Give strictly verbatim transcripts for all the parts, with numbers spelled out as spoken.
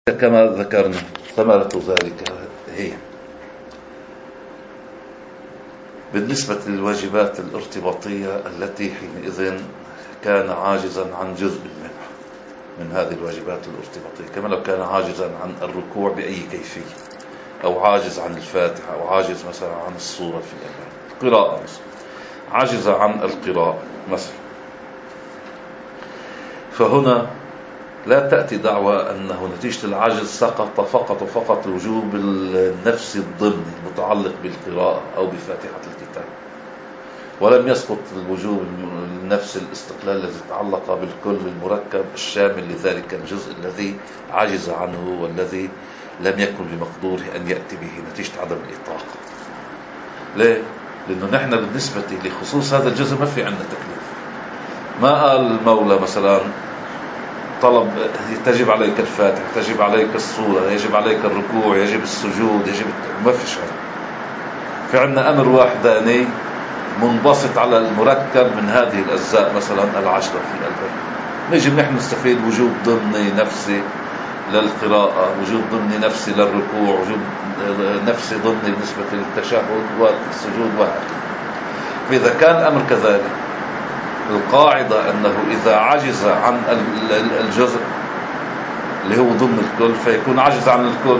كما ذكرنا ثمرة ذلك هي بالنسبة للواجبات الارتباطية التي حينئذ كان عاجزا عن جزء منها من هذه الواجبات الارتباطية، كما لو كان عاجزا عن الركوع بأي كيفية، أو عاجز عن الفاتحة، أو عاجز مثلا عن الصورة في القراءة مثلا، عاجز عن القراءة مثلا. فهنا لا تأتي دعوة أنه نتيجة العجز سقط فقط وفقط الوجوب النفسي الضمني المتعلق بالقراءة أو بفاتحة الكتاب، ولم يسقط الوجوب النفسي الاستقلال الذي تعلق بالكل المركب الشامل لذلك الجزء الذي عجز عنه والذي لم يكن بمقدوره أن يأتي به نتيجة عدم الإطاقة. ليه؟ لأنه نحن بالنسبة لخصوص هذا الجزء ما في عندنا تكليف. ما قال المولى مثلا طلب تجب عليك الفاتحة، تجب عليك الصورة، يجب عليك الركوع، يجب السجود، يجب ما في شيء. في عندنا أمر واحداني منبسط على المركب من هذه الأجزاء مثلا العشرة في الألبان. نجي نحن نستفيد وجوب ضمني نفسي للقراءة، وجوب ضمني نفسي للركوع، وجوب نفسي ضمني بالنسبة للتشهد والسجود وهكذا. فإذا كان الأمر كذلك، القاعدة أنه إذا عجز عن الجزء اللي هو ضمن الكل فيكون عجز عن الكل،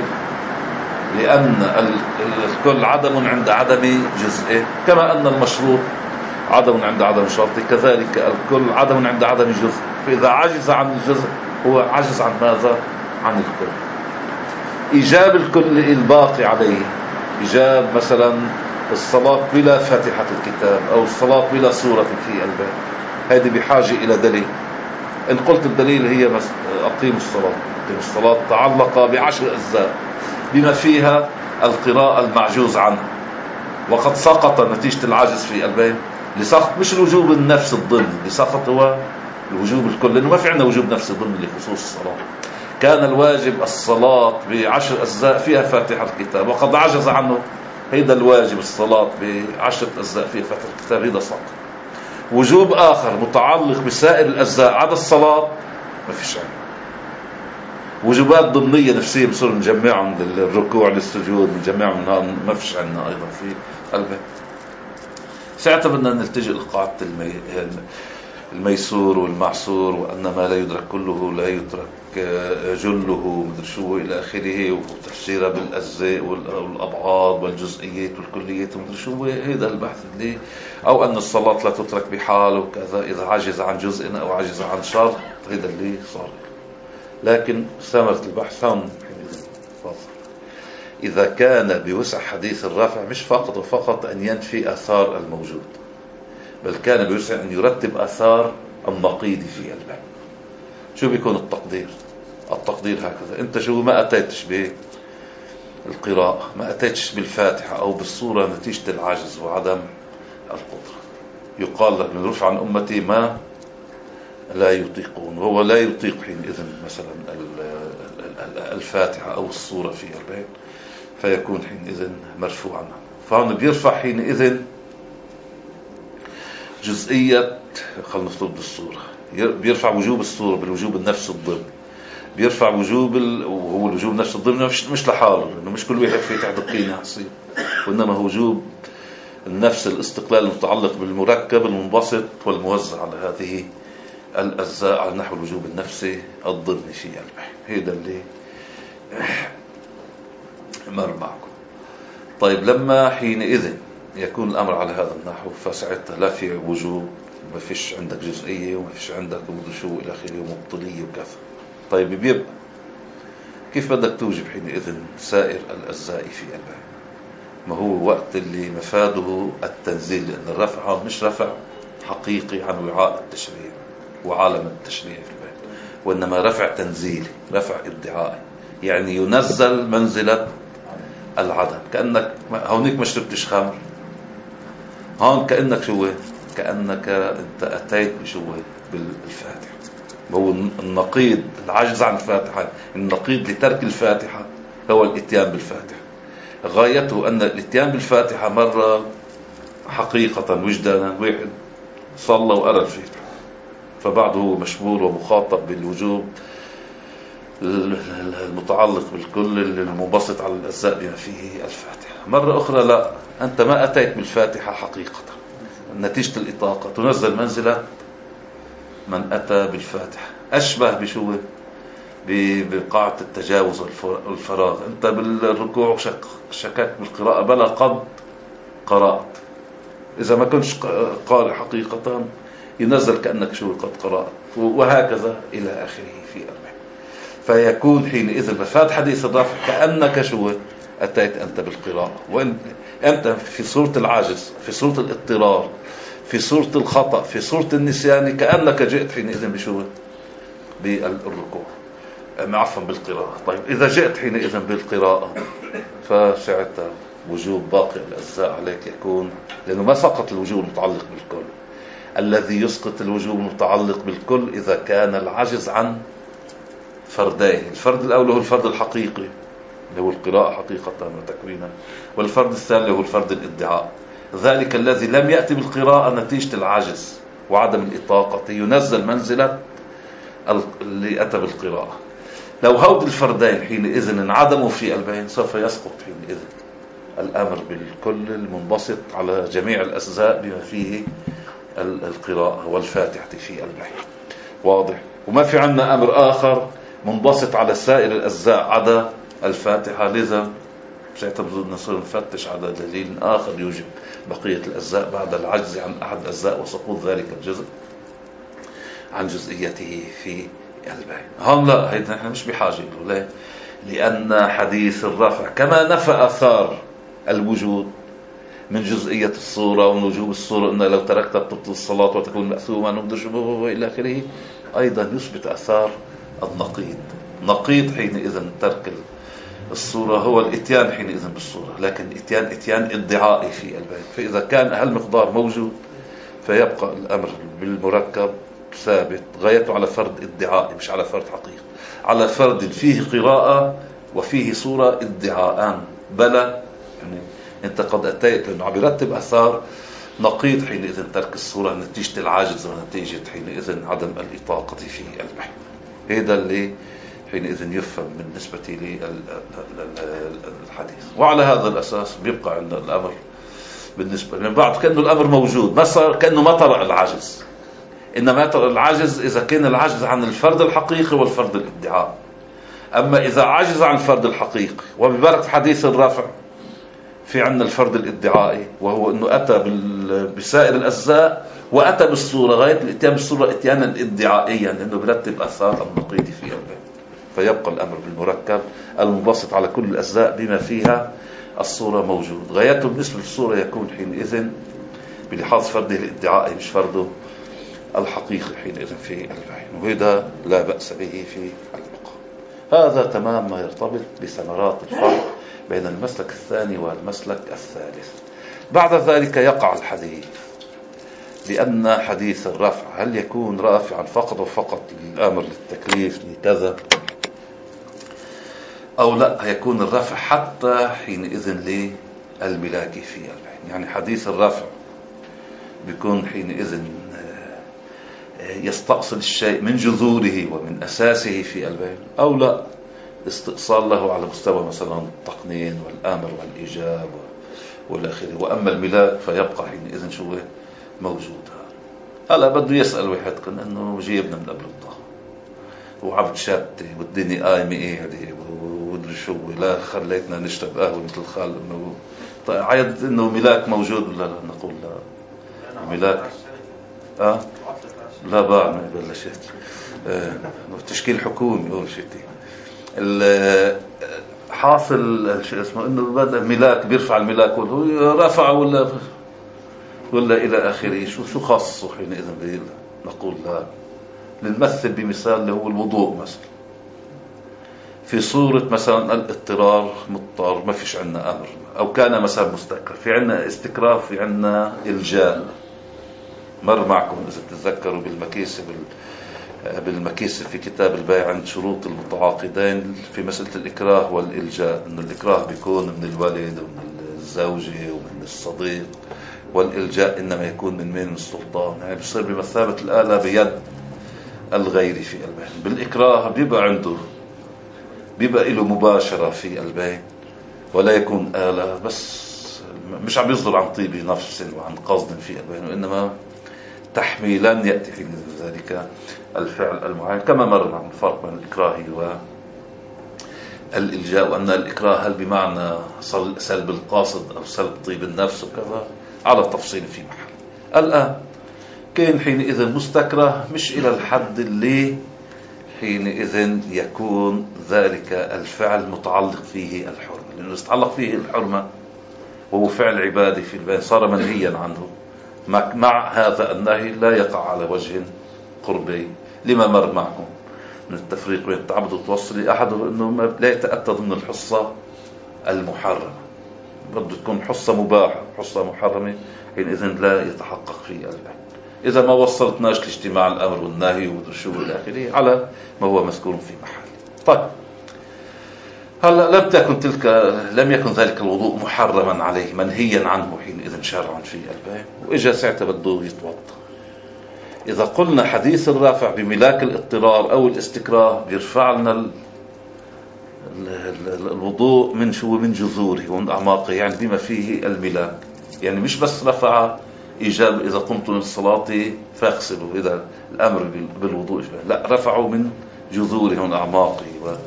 لأن الكل عدم عند عدم جزئه، كما أن المشروط عدم عند عدم شرطه، كذلك الكل عدم عند عدم جزء. فإذا عجز عن الجزء هو عجز عن ماذا؟ عن الكل. إيجاب الكل الباقي عليه، إيجاب مثلا الصلاة بلا فاتحة الكتاب أو الصلاة بلا سورة في الباب، هذه بحاجة إلى دليل. إن قلت الدليل هي أقيم الصلاة، أقيم الصلاة تعلق بعشر أجزاء بما فيها القراءة المعجوز عنها، وقد سقط نتيجة العجز في الباب لسقط مش الوجوب النفس الضمني، لسقط هو الوجوب الكل، لأنه ما في عندنا وجوب نفس ضمني لخصوص الصلاة. كان الواجب الصلاة بعشر أجزاء فيها فاتحة الكتاب وقد عجز عنه، هيدا الواجب الصلاة بعشرة أجزاء فيها فاتحة الكتاب، هيدا سقط. وجوب آخر متعلق بسائر الأجزاء عدا الصلاة ما في شيء. وجوبات ضمنية نفسية بصير نجمعهم للركوع للسجود، نجمعهم من ما فيش عندنا أيضا في قلبه. ساعتها بدنا نلتجئ لقاعدة المي... الميسور والمعسور، وأن ما لا يدرك كله لا يترك جله مدري شو إلى آخره، وتفسيرها بالأجزاء والأبعاد والجزئيات والكليات ومدري شو. هذا البحث اللي أو أن الصلاة لا تترك بحال وكذا إذا عجز عن جزء أو عجز عن شرط، هذا اللي صار. لكن ثمرة البحث هم إذا كان بوسع حديث الرفع مش فقط وفقط أن ينفي آثار الموجود، بل كان بوسع أن يرتب آثار النقيض في الباب. شو بيكون التقدير؟ التقدير هكذا: أنت شو ما أتيتش بالقراءة، ما أتيتش بالفاتحة أو بالصورة نتيجة العجز وعدم القدرة، يقال لك من رفع عن أمتي ما لا يطيقون. هو لا يطيق حينئذ مثلا الفاتحة أو الصورة في الباب، فيكون حينئذ مرفوعا. فهنا بيرفع حينئذ جزئية، خلنا نفترض بالصورة، بيرفع وجوب الصورة بالوجوب النفس الضمني، بيرفع وجوب ال... وهو الوجوب النفس الضمني مش, مش لحاله، لأنه مش كل واحد في تحت القيمة حصير، وإنما هو وجوب النفس الاستقلال المتعلق بالمركب المنبسط والموزع على هذه الأجزاء على نحو الوجوب النفسي الضمني في البحث. هذا اللي مر معكم. طيب، لما حينئذ يكون الأمر على هذا النحو فساعتها لا في وجوب، ما فيش عندك جزئية وما فيش عندك شو إلى آخره ومبطلية وكذا. طيب، بيبقى كيف بدك توجب حينئذ سائر الأجزاء في الباب؟ ما هو وقت اللي مفاده التنزيل، لأن الرفع مش رفع حقيقي عن وعاء التشريع وعالم التشريع في الباب، وإنما رفع تنزيلي، رفع ادعائي، يعني ينزل منزلة العدم. كأنك هونيك ما شربتش خمر، هون كأنك شو كأنك انت أتيت بشو بالفاتحة. هو النقيض العجز عن الفاتحة، النقيض لترك الفاتحة هو الاتيان بالفاتحة. غايته أن الاتيان بالفاتحة مرة حقيقة وجدانا، واحد صلى وقرأ الفاتحة، فبعده هو مشمول ومخاطب بالوجوب المتعلق بالكل المنبسط على الأجزاء بما فيه الفاتحة. مرة أخرى لا، أنت ما أتيت بالفاتحة حقيقة. نتيجة الإطاقة تنزل منزلة من أتى بالفاتحة، أشبه بشو بقاعة التجاوز والفراغ. أنت بالركوع شك شكك بالقراءة، بلا قد قرأت. إذا ما كنتش قارئ حقيقة ينزل كأنك شو قد قرأت، وهكذا إلى آخره في أربعين. فيكون حينئذ مفاد حديث الرفع كأنك شو أتيت أنت بالقراءة، وإن أنت في صورة العاجز، في صورة الاضطرار، في صورة الخطأ، في صورة النسيان، كأنك جئت حينئذ بشو بالركوع، عفوا بالقراءة. طيب إذا جئت حينئذ بالقراءة فساعتها وجوب باقي الأجزاء عليك يكون، لأنه ما سقط الوجوب المتعلق بالكل. الذي يسقط الوجوب المتعلق بالكل إذا كان العجز عن فردين. الفرد الأول هو الفرد الحقيقي اللي هو القراءة حقيقة وتكوينا، والفرد الثاني هو الفرد الادعاء. ذلك الذي لم يأتي بالقراءة نتيجة العجز وعدم الإطاقة ينزل منزلة اللي أتى بالقراءة. لو هود الفردين حينئذ انعدموا في البين سوف يسقط حينئذ الأمر بالكل المنبسط على جميع الأجزاء بما فيه القراءة والفاتحة في البين. واضح؟ وما في عنا أمر آخر منبسط على سائر الأجزاء عدا الفاتحة. لذا سيعتبر نصير نفتش على دليل آخر يوجب بقية الأجزاء بعد العجز عن أحد الأجزاء وسقوط ذلك الجزء عن جزئيته في البين. هم لا، هيدا نحن مش بحاجة له. ليه؟ لأن حديث الرفع كما نفى آثار الوجود من جزئية الصورة ووجوب الصورة، أن لو تركت تبطل الصلاة وتكون مأثوما وإلى آخره، أيضا يثبت آثار النقيض. نقيض حينئذ ترك الصورة هو الاتيان حينئذ بالصورة، لكن اتيان اتيان ادعائي في البين. فإذا كان هالمقدار موجود فيبقى الأمر بالمركب ثابت، غايته على فرد ادعائي مش على فرد حقيقي، على فرد فيه قراءة وفيه صورة ادعاءان. بلى يعني انت قد اتيت، لانه عم يرتب اثار نقيض حينئذ ترك الصورة نتيجة العاجز ونتيجة حينئذ عدم الإطاقة في البحث. هذا اللي حينئذ يفهم بالنسبة للحديث. وعلى هذا الأساس بيبقى عندنا الأمر بالنسبة من بعد كأنه الأمر موجود، ما صار كأنه ما طرأ العجز، إنما طرأ العجز إذا كان العجز عن الفرد الحقيقي والفرد الادعاء. أما إذا عجز عن الفرد الحقيقي وببركة حديث الرفع في عندنا الفرد الادعائي، وهو أنه أتى بسائر الأجزاء وأتى بالصورة غاية الاتيان بالصورة اتيانا ادعائيا، لأنه برتب أثار النقيض في البيت. فيبقى الأمر بالمركب المنبسط على كل الأجزاء بما فيها الصورة موجود. غايته بالنسبة للصورة يكون حينئذ بلحاظ فرده الادعائي مش فرده الحقيقي حينئذ في البيت، وهذا لا بأس به في البقاء. هذا تمام ما يرتبط بثمرات الفرق بين المسلك الثاني والمسلك الثالث. بعد ذلك يقع الحديث لأن حديث الرفع هل يكون رافعا فقط وفقط للأمر للتكليف لكذا، أو لا يكون الرفع حتى حينئذ للملاك في البين. يعني حديث الرفع بيكون حينئذ يستأصل الشيء من جذوره ومن أساسه في البين، أو لا استئصال له على مستوى مثلا التقنين والآمر والإيجاب والآخره. وأما الملاك فيبقى حينئذ شو موجود. هلا بده يسأل واحد كان إنه جيبنا من قبل الضغط وعبد شاتي والدنيا قايمة إيه هذه ودري شو، لا خليتنا نشرب قهوة مثل خال إنه طيب عيد إنه ملاك موجود ولا لا؟ نقول لا ملاك آه لا باع ما بلشت آه تشكيل حكومي يقول شتي حاصل شيء اسمه إنه بدأ ملاك بيرفع الملاك وهو رفع ولا ولا إلى آخره. شو شو خاصه حينئذ نقول لا. نمثل بمثال اللي هو الوضوء مثلا، في صورة مثلا الاضطرار مضطر ما فيش عنا أمر، أو كان مثلا مستكر، في عنا استكرار، في عنا إلجاء. مر معكم إذا تتذكروا بالمكيسة بالمكيسة في كتاب البيع عند شروط المتعاقدين في مسألة الإكراه والإلجاء، إنه الإكراه بيكون من الوالد ومن الزوجة ومن الصديق، والإلجاء إنما يكون من من السلطان، يعني بيصير بمثابة الآلة بيد الغير في البين. بالإكراه بيبقى عنده بيبقى له مباشرة في البين ولا يكون آلة، بس مش عم يصدر عن طيب نفس وعن قصد في البين، وإنما تحميلا يأتي في ذلك الفعل المعين، كما مر عن الفرق بين الإكراه والإلجاء، وأن الإكراه هل بمعنى سلب القاصد أو سلب طيب النفس وكذا، على التفصيل في محل. الآن كان حينئذ مستكره مش إلى الحد اللي حينئذ يكون ذلك الفعل متعلق فيه الحرمة، لأنه يتعلق فيه الحرمة وهو فعل عبادي في البين صار منهيا عنه، مع هذا النهي لا يقع على وجه قربي، لما مر معكم من التفريق بين التعبد والتوصل. أحده أنه لا يتأتى ضمن الحصة المحرمة، بده تكون حصة مباحة، حصة محرمة حينئذ لا يتحقق في البين إذا ما وصلتناش لاجتماع الأمر والنهي والشو إلى آخره على ما هو مذكور في محل. طيب هلا لم تكن تلك لم يكن ذلك الوضوء محرما عليه منهيا عنه حينئذ شرعا في البين، وإجا ساعتها بده يتوضا. إذا قلنا حديث الرافع بملاك الاضطرار أو الاستكراه بيرفع لنا ال... ال... الوضوء من شو من جذوره ومن أعماقه، يعني بما فيه الملاك، يعني مش بس رفع إيجاب إذا قمتم للصلاة فاغسلوا إذا الأمر بالوضوء، لا رفعوا من جذوره ومن أعماقه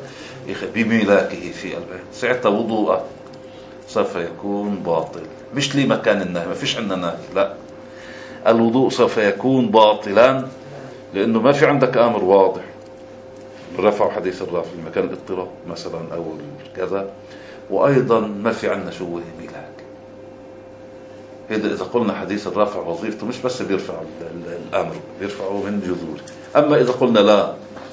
بملاكه في البين، ساعتها وضوء سوف يكون باطل، مش لي مكان النهي، ما فيش عندنا نهي، لا الوضوء سوف يكون باطلا لأنه ما في عندك أمر واضح رفع حديث الرافع في مكان الاضطراب مثلا أو كذا، وأيضا ما في عندنا شو ملاك. إذا إذا قلنا حديث الرافع وظيفته مش بس بيرفع الأمر، بيرفعه من جذوره. أما إذا قلنا لا،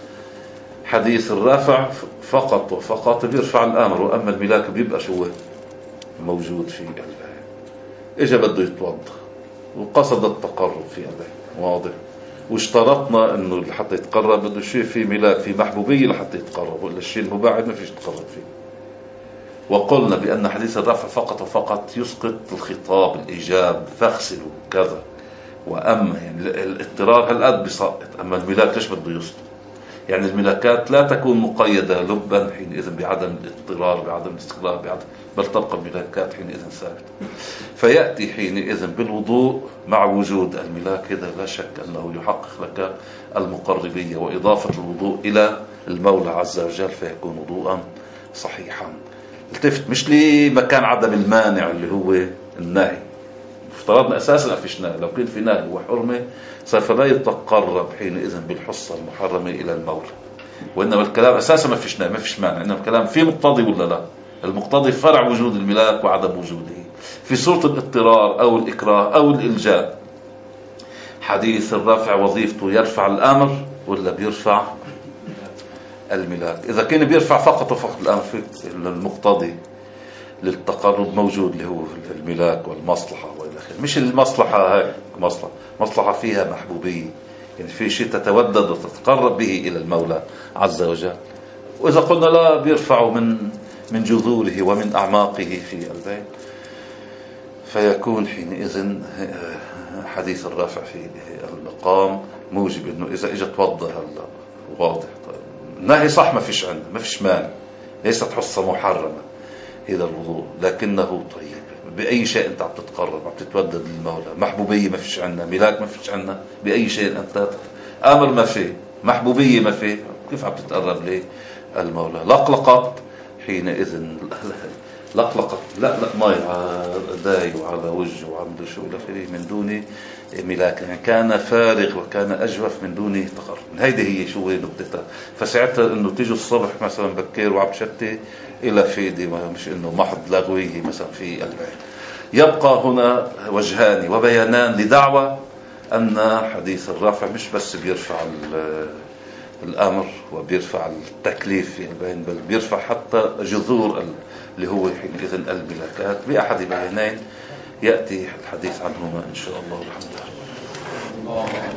حديث الرافع فقط وفقط بيرفع الأمر، وأما الملاك بيبقى شو موجود في البين. إجا بده يتوضا وقصد التقرب في البين، واضح، واشترطنا إنه حتى يتقرب بده شيء في ملاك، في محبوبية لحتى يتقرب، ولا الشيء المباعد ما فيش يتقرب فيه. وقلنا بأن حديث الرفع فقط وفقط يسقط الخطاب الإيجاب فاغسلوا كذا، وأما يعني الاضطرار هالقد بيسقط، أما الملاك ليش بده يسقط؟ يعني الملاكات لا تكون مقيدة لبا حينئذ بعدم الاضطرار بعدم الاستقرار بعدم، بل تبقى الملاكات حينئذ ثابتة. فيأتي حينئذ بالوضوء مع وجود الملاك، هذا لا شك أنه يحقق لك المقربية وإضافة الوضوء إلى المولى عز وجل، فيكون وضوءا صحيحا. التفت مش لمكان عدم المانع اللي هو النهي، افترضنا أساسا ما فيش نهي، لو كان في نهي وحرمة سوف لا يتقرب حينئذ بالحصة المحرمة إلى المولى، وإنما الكلام أساسا ما فيش نهي ما فيش مانع، إنما الكلام في مقتضي ولا لا؟ المقتضي فرع وجود الملاك وعدم وجوده في صورة الاضطرار أو الإكراه أو الإلجاء. حديث الرفع وظيفته يرفع الأمر ولا بيرفع الملاك؟ إذا كان بيرفع فقط وفقط الأمر، المقتضي للتقرب موجود اللي هو الملاك والمصلحة وإلى آخره. مش المصلحة هاي مصلحة مصلحة فيها محبوبية، يعني في شيء تتودد وتتقرب به إلى المولى عز وجل. وإذا قلنا لا، بيرفع من من جذوره ومن أعماقه في البين، فيكون حينئذ حديث الرافع في المقام موجب إنه إذا إجا توضأ هلا واضح. طيب نهي صح، ما فيش عندنا ما فيش مانع، ليست حصة محرمة هذا الوضوء، لكنه طيب بأي شيء أنت عم تتقرب عم تتودد للمولى، محبوبية ما فيش عندنا، ملاك ما فيش عندنا، بأي شيء أنت أمر ما فيه، محبوبية ما فيه، كيف عم تتقرب للمولى؟ لقلقت حينئذ لقلقت لا لا ماي داي وعلى وجه وعنده شو إلى آخره من دون ملاك، يعني كان فارغ وكان أجوف من دون تقرب. هيدي هي شو هي نقطتها. فساعتها إنه تيجي الصبح مثلا بكير وعم تشتي إلى فيدي، مش إنه محض لغويه مثلا في البيت. يبقى هنا وجهان وبيانان لدعوة أن حديث الرافع مش بس بيرفع الأمر وبيرفع التكليف في البين، بل بيرفع حتى جذور اللي هو حينئذ الملاكات. بأحد بيانين يأتي الحديث عنهما إن شاء الله والحمد لله.